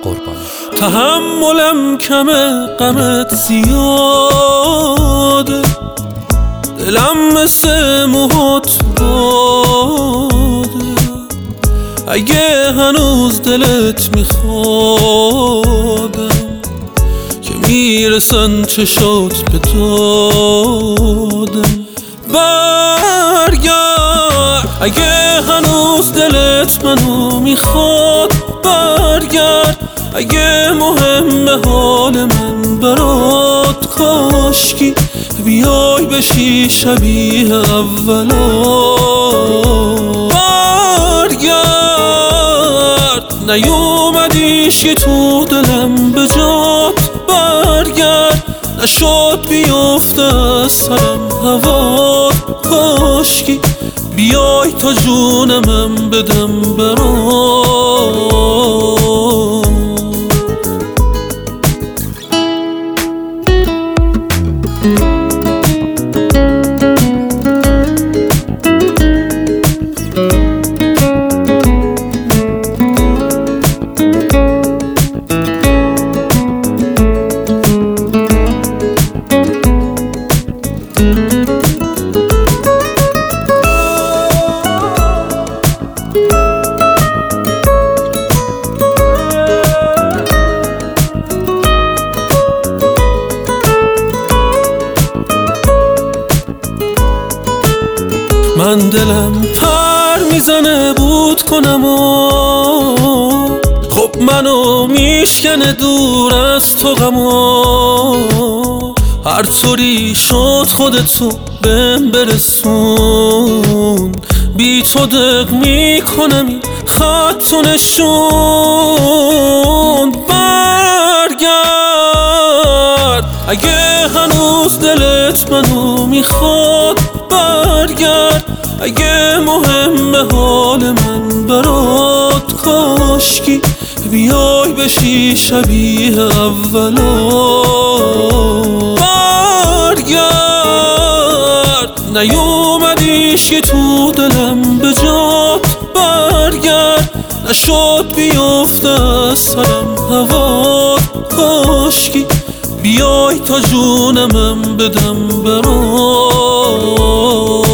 قربانی. تحملم کمه، غمت زیاده، دلم مثل موهات باده. اگه هنوز دلت میخوادم که میرسن چشات به دادم، برگرد. اگه هنوز دلت منو میخواد، برگرد. اگه مهمه حال من برات، کاشکی بیای بشی شبیه اولا. برگرد، نیومدیشی تو دلم به جات، برگرد. نشد بیفته سرم هوات، کاشکی بیای تا جونمم بدم برات. من دلم پر میزنه بود کنم و خب منو میشکنه دور از تو غما. هر طوری شد خودتو بهم برسون، بی تو دق میکنم این خط و نشون. برگرد، اگه هنوز دلت منو میخواد، برگرد. اگه مهمه حال من برات، کاشکی بیای بشی شبیه اولا. برگرد، نیومدیشی تو دلم به جات، برگرد. نشد بیفته سرم هوات، کاشکی بیای تا جونمم بدم برات.